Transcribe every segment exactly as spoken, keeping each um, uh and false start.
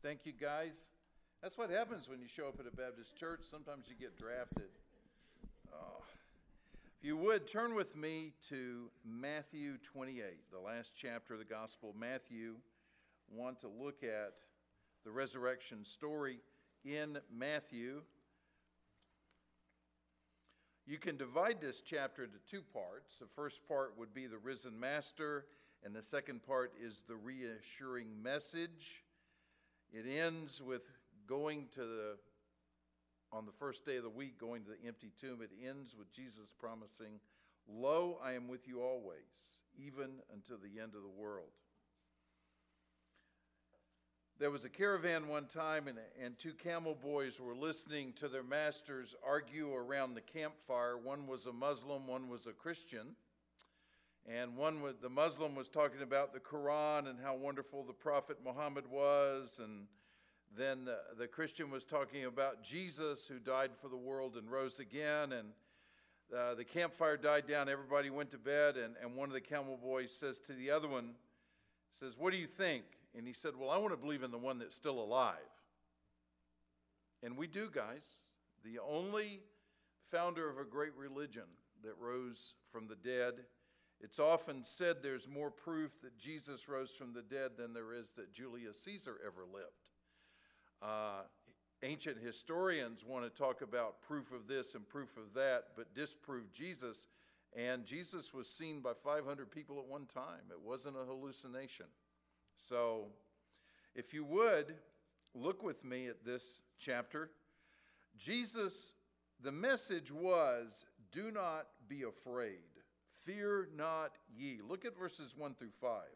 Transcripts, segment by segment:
Thank you, guys. That's what happens when you show up at a Baptist church. Sometimes you get drafted. Oh. If you would, turn with me to Matthew twenty-eight, the last chapter of the Gospel of Matthew. I want to look at the resurrection story in Matthew. You can divide this chapter into two parts. The first part would be the risen master, and the second part is the reassuring message. It ends with going to the, on the first day of the week, going to the empty tomb. It ends with Jesus promising, "Lo, I am with you always, even until the end of the world." There was a caravan one time, and, and two camel boys were listening to their masters argue around the campfire. One was a Muslim, one was a Christian. And one was, the Muslim was talking about the Quran and how wonderful the Prophet Muhammad was. And then the, the Christian was talking about Jesus, who died for the world and rose again. And uh, the campfire died down. Everybody went to bed. And, and one of the camel boys says to the other one, says, "What do you think?" And he said, "Well, I want to believe in the one that's still alive." And we do, guys. The only founder of a great religion that rose from the dead. It's often said there's more proof that Jesus rose from the dead than there is that Julius Caesar ever lived. Uh, ancient historians want to talk about proof of this and proof of that, but disprove Jesus. And Jesus was seen by five hundred people at one time. It wasn't a hallucination. So, if you would, look with me at this chapter. Jesus, the message was, "Do not be afraid. Fear not ye." Look at verses one through five.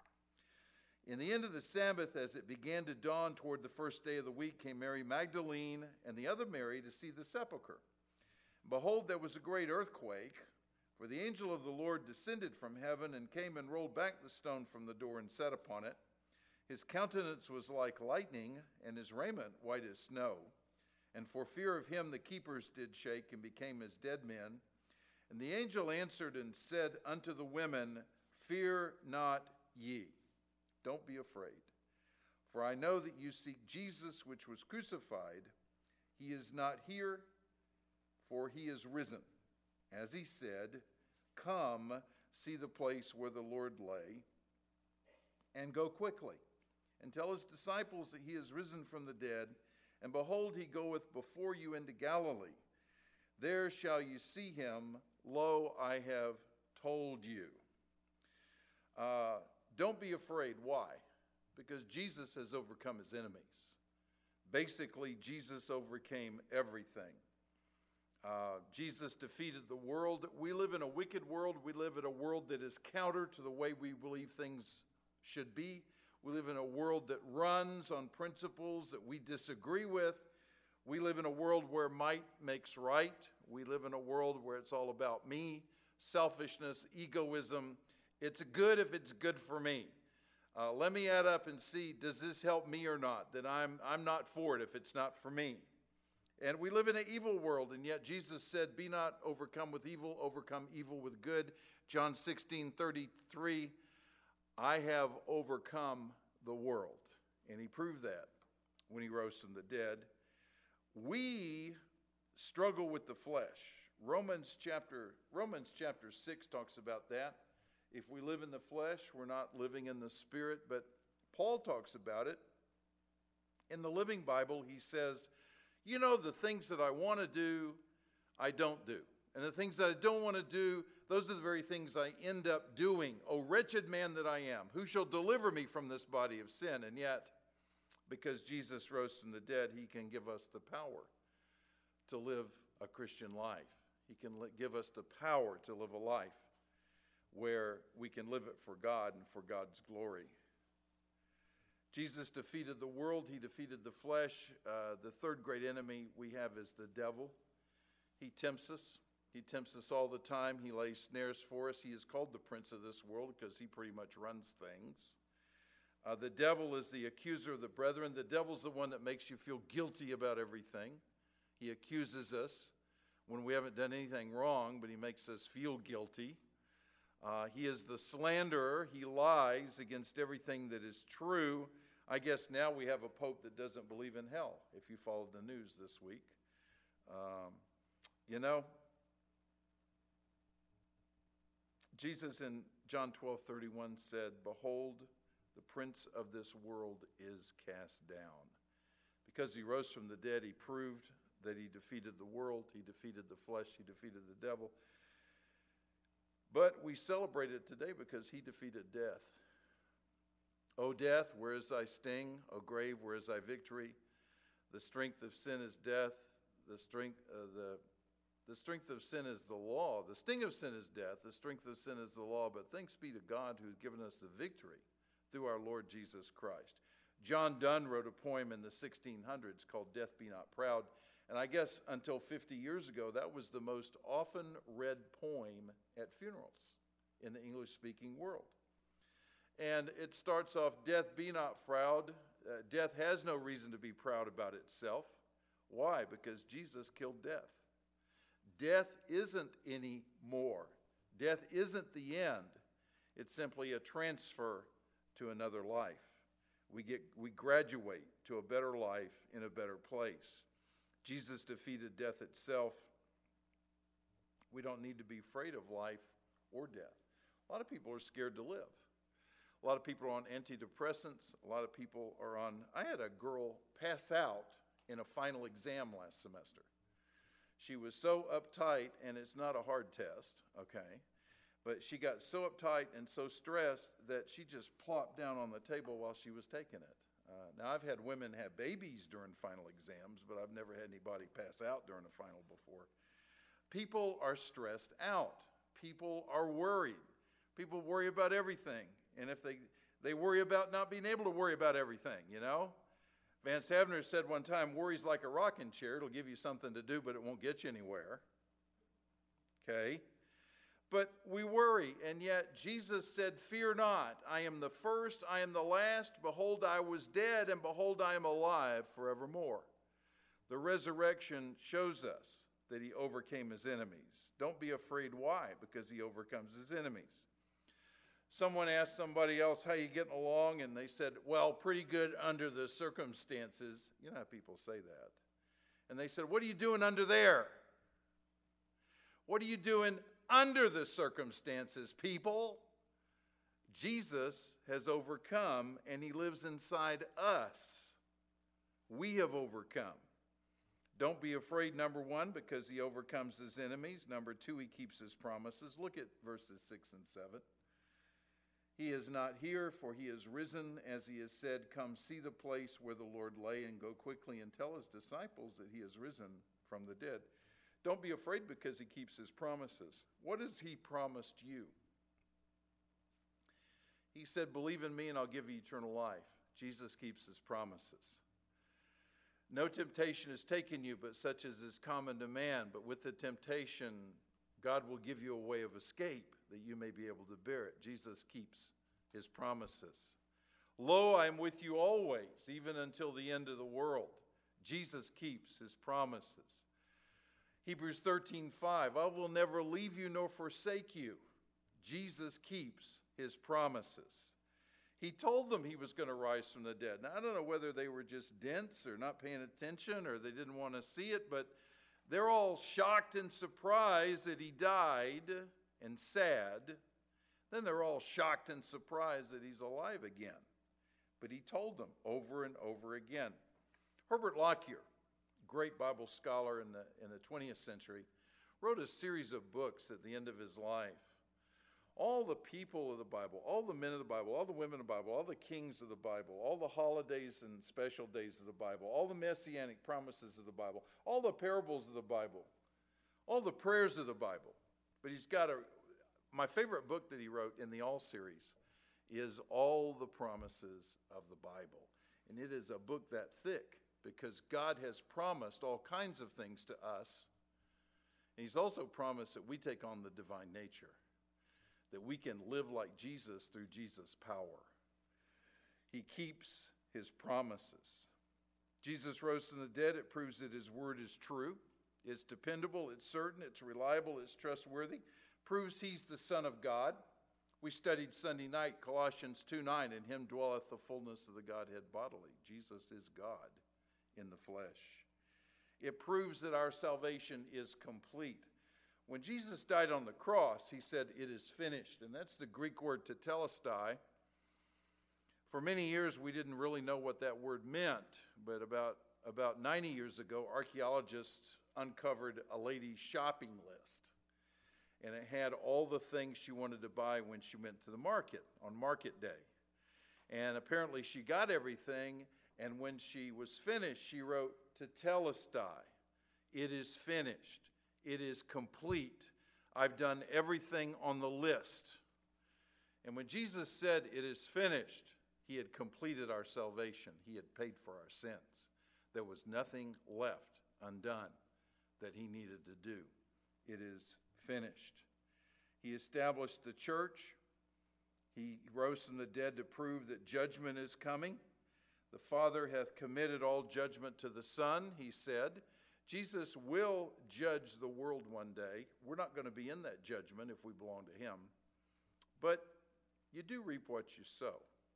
"In the end of the Sabbath, as it began to dawn toward the first day of the week, came Mary Magdalene and the other Mary to see the sepulchre. Behold, there was a great earthquake, for the angel of the Lord descended from heaven and came and rolled back the stone from the door and sat upon it. His countenance was like lightning, and his raiment white as snow. And for fear of him the keepers did shake and became as dead men. And the angel answered and said unto the women, Fear not ye, don't be afraid. For I know that you seek Jesus, which was crucified. He is not here, for he is risen. As he said, Come, see the place where the Lord lay, and go quickly, and tell his disciples that he is risen from the dead. And behold, he goeth before you into Galilee. There shall you see him. Lo, I have told you." Uh, don't be afraid. Why? Because Jesus has overcome his enemies. Basically, Jesus overcame everything. Uh, Jesus defeated the world. We live in a wicked world. We live in a world that is counter to the way we believe things should be. We live in a world that runs on principles that we disagree with. We live in a world where might makes right. We live in a world where it's all about me, selfishness, egoism. It's good if it's good for me. Uh, let me add up and see, does this help me or not? That I'm, I'm not for it if it's not for me. And we live in an evil world, and yet Jesus said, "Be not overcome with evil, overcome evil with good." John sixteen thirty-three, "I have overcome the world." And he proved that when he rose from the dead. We struggle with the flesh. Romans chapter, Romans chapter six talks about that. If we live in the flesh, we're not living in the spirit. But Paul talks about it. In the Living Bible, he says, you know, the things that I want to do, I don't do. And the things that I don't want to do, those are the very things I end up doing. O wretched man that I am, who shall deliver me from this body of sin? And yet, because Jesus rose from the dead, he can give us the power to live a Christian life. He can give us the power to live a life where we can live it for God and for God's glory. Jesus defeated the world. He defeated the flesh. Uh, the third great enemy we have is the devil. He tempts us. He tempts us all the time. He lays snares for us. He is called the prince of this world because he pretty much runs things. Uh, the devil is the accuser of the brethren. The devil's the one that makes you feel guilty about everything. He accuses us when we haven't done anything wrong, but he makes us feel guilty. Uh, he is the slanderer. He lies against everything that is true. I guess now we have a pope that doesn't believe in hell, if you followed the news this week. Um, you know, Jesus in John twelve thirty-one said, "Behold, the prince of this world is cast down." Because he rose from the dead, he proved that he defeated the world, he defeated the flesh, he defeated the devil. But we celebrate it today because he defeated death. O death, where is thy sting? O grave, where is thy victory? The strength of sin is death. The strength, uh, the, the strength of sin is the law. The sting of sin is death. The strength of sin is the law. But thanks be to God who's given us the victory through our Lord Jesus Christ. John Donne wrote a poem in the sixteen hundreds called Death Be Not Proud. And I guess until fifty years ago, that was the most often read poem at funerals in the English-speaking world. And it starts off, "Death be not proud." Uh, death has no reason to be proud about itself. Why? Because Jesus killed death. Death isn't any more. Death isn't the end. It's simply a transfer to another life. We get we graduate to a better life in a better place. Jesus defeated death itself. We don't need to be afraid of life or death. A lot of people are scared to live. A lot of people are on antidepressants. A lot of people are on... I had a girl pass out in a final exam last semester. She was so uptight, and it's not a hard test, okay? But she got so uptight and so stressed that she just plopped down on the table while she was taking it. Uh, now, I've had women have babies during final exams, but I've never had anybody pass out during a final before. People are stressed out. People are worried. People worry about everything. And if they, they worry about not being able to worry about everything, you know? Vance Havner said one time, "Worry's like a rocking chair. It'll give you something to do, but it won't get you anywhere." Okay? But we worry, and yet Jesus said, "Fear not, I am the first, I am the last. Behold, I was dead, and behold, I am alive forevermore." The resurrection shows us that he overcame his enemies. Don't be afraid. Why? Because he overcomes his enemies. Someone asked somebody else, "How you getting along?" And they said, "Well, pretty good under the circumstances." You know how people say that. And they said, "What are you doing under there? What are you doing under the circumstances, people?" Jesus has overcome, and he lives inside us. We have overcome. Don't be afraid, number one, because he overcomes his enemies. Number two, he keeps his promises. Look at verses six and seven. "He is not here, for he is risen, as he has said. Come see the place where the Lord lay, and go quickly and tell his disciples that he is risen from the dead." Don't be afraid because he keeps his promises. What has he promised you? He said, "Believe in me and I'll give you eternal life." Jesus keeps his promises. "No temptation has taken you, but such as is common to man. But with the temptation, God will give you a way of escape that you may be able to bear it." Jesus keeps his promises. "Lo, I am with you always, even until the end of the world." Jesus keeps his promises. Hebrews thirteen five, "I will never leave you nor forsake you." Jesus keeps his promises. He told them he was going to rise from the dead. Now, I don't know whether they were just dense or not paying attention or they didn't want to see it, but they're all shocked and surprised that he died and sad. Then they're all shocked and surprised that he's alive again. But he told them over and over again. Herbert Lockyer, great Bible scholar in the, in the twentieth century, wrote a series of books at the end of his life. All the people of the Bible, all the men of the Bible, all the women of the Bible, all the kings of the Bible, all the holidays and special days of the Bible, all the messianic promises of the Bible, all the parables of the Bible, all the prayers of the Bible. But he's got a, my favorite book that he wrote in the All series is All the Promises of the Bible. And it is a book that thick because God has promised all kinds of things to us. And he's also promised that we take on the divine nature, that we can live like Jesus through Jesus' power. He keeps his promises. Jesus rose from the dead. It proves that his word is true. It's dependable, it's certain, it's reliable, it's trustworthy. Proves he's the Son of God. We studied Sunday night Colossians two nine, in him dwelleth the fullness of the Godhead bodily. Jesus is God in the flesh. It proves that our salvation is complete. When Jesus died on the cross, he said, it is finished. And that's the Greek word tetelestai. For many years, we didn't really know what that word meant. But about, about ninety years ago, archaeologists uncovered a lady's shopping list. And it had all the things she wanted to buy when she went to the market on market day. And apparently she got everything. And when she was finished, she wrote, tetelestai. It is finished. It is complete. I've done everything on the list. And when Jesus said it is finished, he had completed our salvation. He had paid for our sins. There was nothing left undone that he needed to do. It is finished. He established the church. He rose from the dead to prove that judgment is coming. The Father hath committed all judgment to the Son, he said. Jesus will judge the world one day. We're not going to be in that judgment if we belong to him. But you do reap what you sow.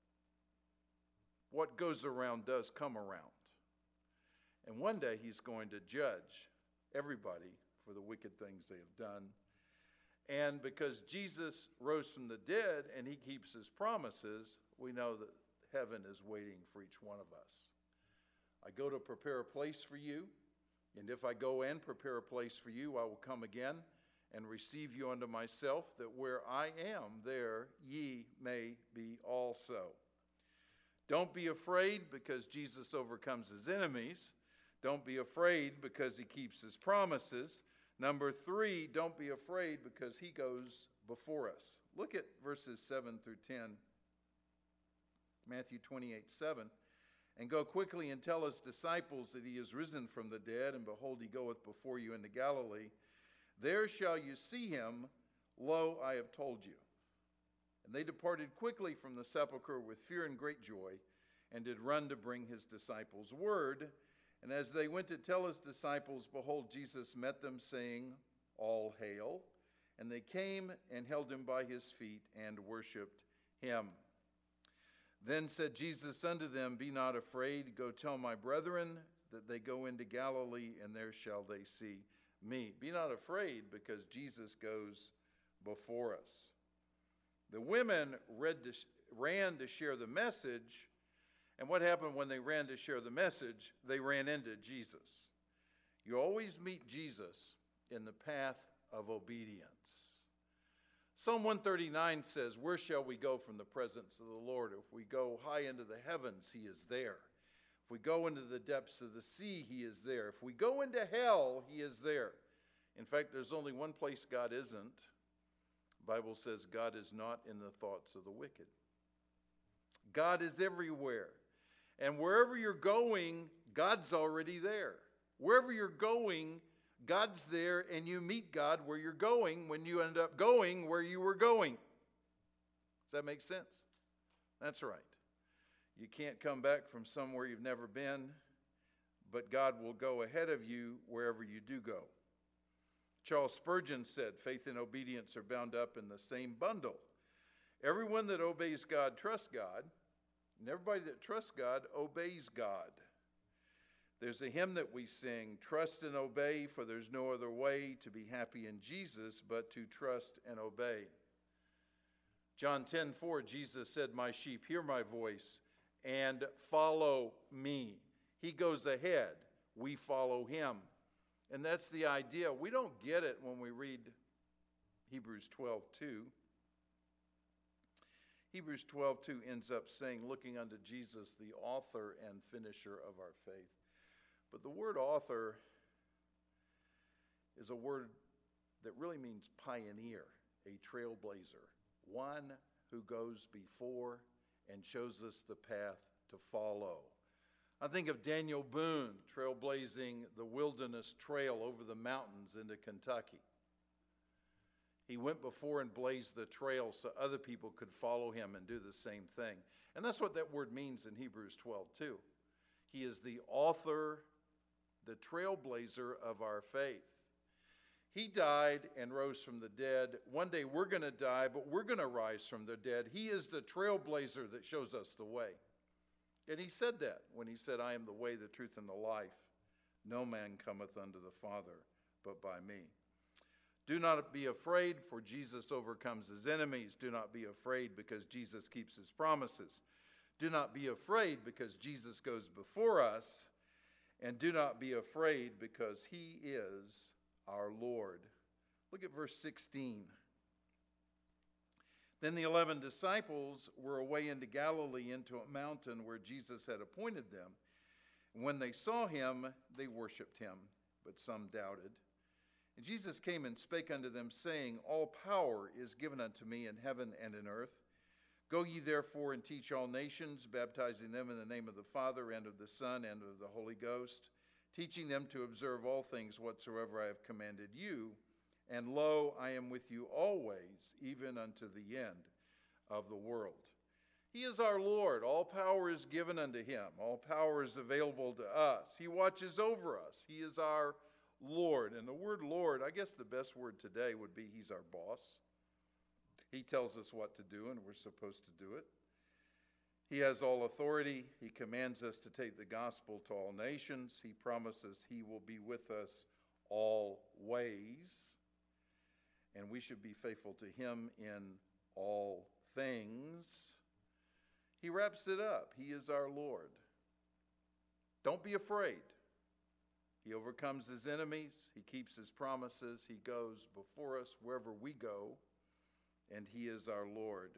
What goes around does come around. And one day he's going to judge everybody for the wicked things they have done. And because Jesus rose from the dead and he keeps his promises, we know that heaven is waiting for each one of us. I go to prepare a place for you. And if I go and prepare a place for you, I will come again and receive you unto myself, that where I am, there ye may be also. Don't be afraid because Jesus overcomes his enemies. Don't be afraid because he keeps his promises. Number three, don't be afraid because he goes before us. Look at verses seven through ten. Matthew twenty-eight seven. And go quickly and tell his disciples that he is risen from the dead, and behold, he goeth before you into Galilee. There shall you see him. Lo, I have told you. And they departed quickly from the sepulchre with fear and great joy, and did run to bring his disciples word. And as they went to tell his disciples, behold, Jesus met them, saying, All hail. And they came and held him by his feet and worshipped him. Then said Jesus unto them, Be not afraid, go tell my brethren that they go into Galilee, and there shall they see me. Be not afraid, because Jesus goes before us. The women read to, ran to share the message, and what happened when they ran to share the message? They ran into Jesus. You always meet Jesus in the path of obedience. Psalm one thirty-nine says, Where shall we go from the presence of the Lord? If we go high into the heavens, he is there. If we go into the depths of the sea, he is there. If we go into hell, he is there. In fact, there's only one place God isn't. The Bible says God is not in the thoughts of the wicked. God is everywhere. And wherever you're going, God's already there. Wherever you're going, God's there, and you meet God where you're going when you end up going where you were going. Does that make sense? That's right. You can't come back from somewhere you've never been, but God will go ahead of you wherever you do go. Charles Spurgeon said, faith and obedience are bound up in the same bundle. Everyone that obeys God trusts God, and everybody that trusts God obeys God. There's a hymn that we sing, trust and obey, for there's no other way to be happy in Jesus but to trust and obey. John ten four, Jesus said, my sheep hear my voice and follow me. He goes ahead. We follow him. And that's the idea. We don't get it when we read Hebrews twelve two. Hebrews twelve two ends up saying, looking unto Jesus, the author and finisher of our faith. But the word author is a word that really means pioneer, a trailblazer, one who goes before and shows us the path to follow. I think of Daniel Boone trailblazing the wilderness trail over the mountains into Kentucky. He went before and blazed the trail so other people could follow him and do the same thing. And that's what that word means in Hebrews twelve two. He is the author, the trailblazer of our faith. He died and rose from the dead. One day we're going to die, but we're going to rise from the dead. He is the trailblazer that shows us the way. And he said that when he said, I am the way, the truth, and the life. No man cometh unto the Father but by me. Do not be afraid, for Jesus overcomes his enemies. Do not be afraid because Jesus keeps his promises. Do not be afraid because Jesus goes before us. And do not be afraid because he is our Lord. Look at verse sixteen. Then the eleven disciples were away into Galilee, into a mountain where Jesus had appointed them. And when they saw him, they worshipped him, but some doubted. And Jesus came and spake unto them, saying, All power is given unto me in heaven and in earth. Go ye therefore and teach all nations, baptizing them in the name of the Father, and of the Son, and of the Holy Ghost, teaching them to observe all things whatsoever I have commanded you. And lo, I am with you always, even unto the end of the world. He is our Lord. All power is given unto him. All power is available to us. He watches over us. He is our Lord. And the word Lord, I guess the best word today would be he's our boss. He tells us what to do, and we're supposed to do it. He has all authority. He commands us to take the gospel to all nations. He promises he will be with us always. And we should be faithful to him in all things. He wraps it up. He is our Lord. Don't be afraid. He overcomes his enemies. He keeps his promises. He goes before us wherever we go. And he is our Lord.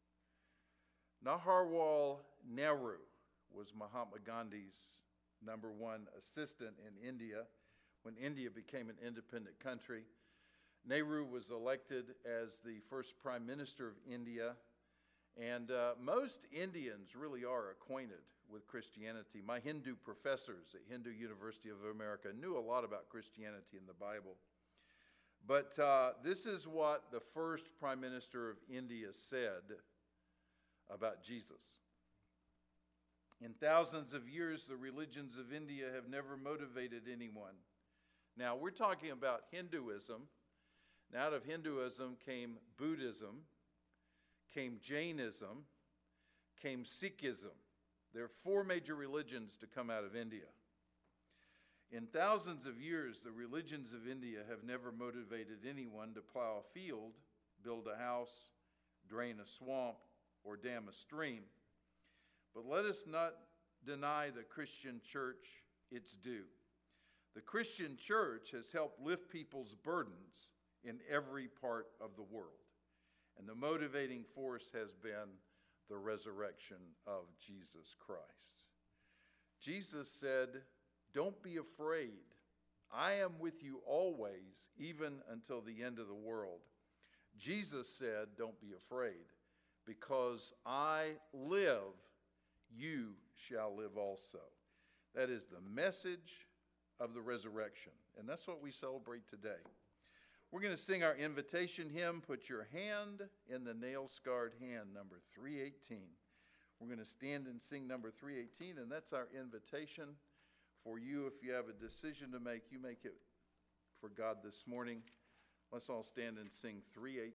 Naharwal Nehru was Mahatma Gandhi's number one assistant in India when India became an independent country. Nehru was elected as the first prime minister of India, and uh, most Indians really are acquainted with Christianity. My Hindu professors at Hindu University of America knew a lot about Christianity in the Bible. But uh, this is what the first prime minister of India said about Jesus. In thousands of years, the religions of India have never motivated anyone. Now, we're talking about Hinduism. And out of Hinduism came Buddhism, came Jainism, came Sikhism. There are four major religions to come out of India. In thousands of years, the religions of India have never motivated anyone to plow a field, build a house, drain a swamp, or dam a stream. But let us not deny the Christian church its due. The Christian church has helped lift people's burdens in every part of the world. And the motivating force has been the resurrection of Jesus Christ. Jesus said, don't be afraid. I am with you always, even until the end of the world. Jesus said, don't be afraid, because I live, you shall live also. That is the message of the resurrection. And that's what we celebrate today. We're going to sing our invitation hymn, Put Your Hand in the Nail-Scarred Hand, number three eighteen. We're going to stand and sing number three eighteen, and that's our invitation for you. If you have a decision to make, you make it for God this morning. Let's all stand and sing three eighteen.